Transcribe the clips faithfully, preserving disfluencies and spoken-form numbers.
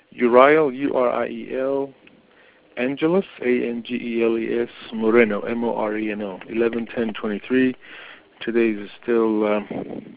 Uriel, U R I E L, Angeles, A N G E L E S, Moreno, M O R E N O, eleven ten twenty-three. Today is still, um,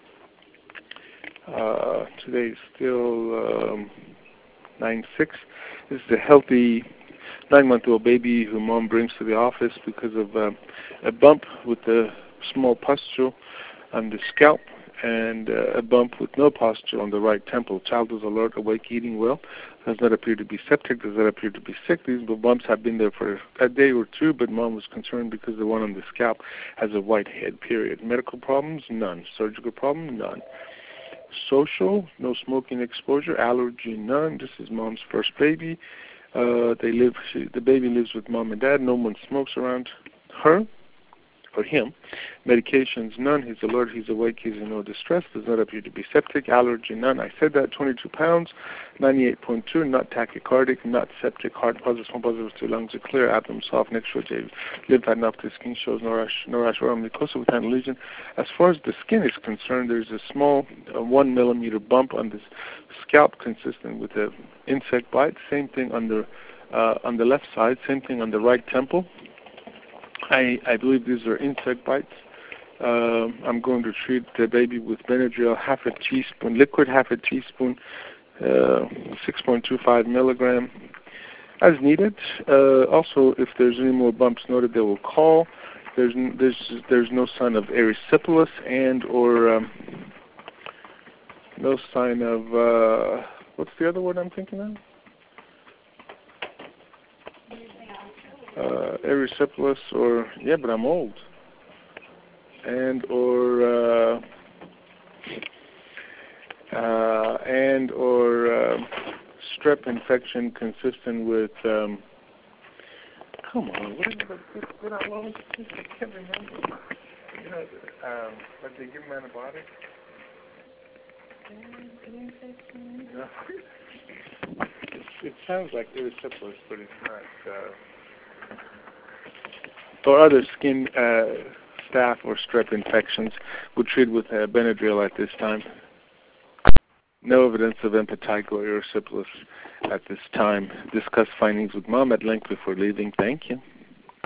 uh, today is still um, nine six. This is a healthy nine-month-old baby who mom brings to the office because of uh, a bump with a small pustule on the scalp and uh, a bump with no pustule on the right temple. Child is alert, awake, eating well. Does not appear to be septic. Does not appear to be sick. These bumps have been there for a day or two, but mom was concerned because the one on the scalp has a white head, period. Medical problems? None. Surgical problem? None. Social? No smoking exposure. Allergy? None. This is mom's first baby. Uh, they live. She, the baby lives with mom and dad. No one smokes around her or him. Medications, none. He's alert, he's awake, he's in no distress. Does not appear to be septic. Allergy, none. I said that. twenty-two pounds, ninety-eight point two, not tachycardic, not septic. Heart positive, small positive, two lungs are clear. Abdomen soft, neck short, lymph enough. The skin shows no rash, no rash or mucosa with hand lesion. As far as the skin is concerned, there's a small uh, one millimeter bump on the scalp consistent with an insect bite. Same thing on the, uh, on the left side. Same thing on the right temple. I, I believe these are insect bites. Uh, I'm going to treat the baby with Benadryl, half a teaspoon, liquid half a teaspoon, uh, six point two five milligram, as needed. Uh, also, if there's any more bumps noted, they will call. There's there's there's no sign of erysipelas and or um, no sign of uh, what's the other word I'm thinking of? Uh, erysipelas or yeah, but I'm old. And or uh, uh, and or uh, strep infection consistent with um, come on, what is it? What I want? I can't remember. You know, um, but they give them antibiotics. No. it, it sounds like erysipelas, but it's not. Uh, or other skin uh, staph or strep infections would treat with uh, Benadryl at this time. No evidence of impetigo or erysipelas at this time. Discuss findings with mom at length before leaving. Thank you.